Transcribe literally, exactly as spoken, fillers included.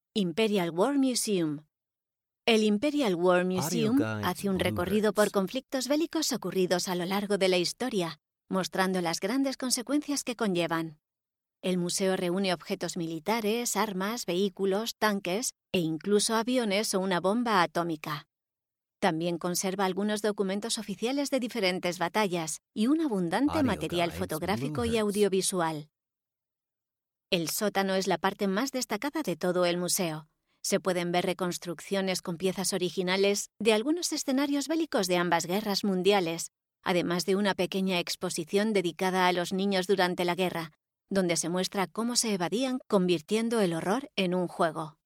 Imperial War Museum. El Imperial War Museum Audio guide hace un to recorrido por Bluebirds. conflictos bélicos ocurridos a lo largo de la historia, mostrando las grandes consecuencias que conllevan. El museo reúne objetos militares, armas, vehículos, tanques e incluso aviones o una bomba atómica. También conserva algunos documentos oficiales de diferentes batallas y un abundante Audio material guides fotográfico y Bluebirds. audiovisual. El sótano es la parte más destacada de todo el museo. Se pueden ver reconstrucciones con piezas originales de algunos escenarios bélicos de ambas guerras mundiales, además de una pequeña exposición dedicada a los niños durante la guerra, donde se muestra cómo se evadían convirtiendo el horror en un juego.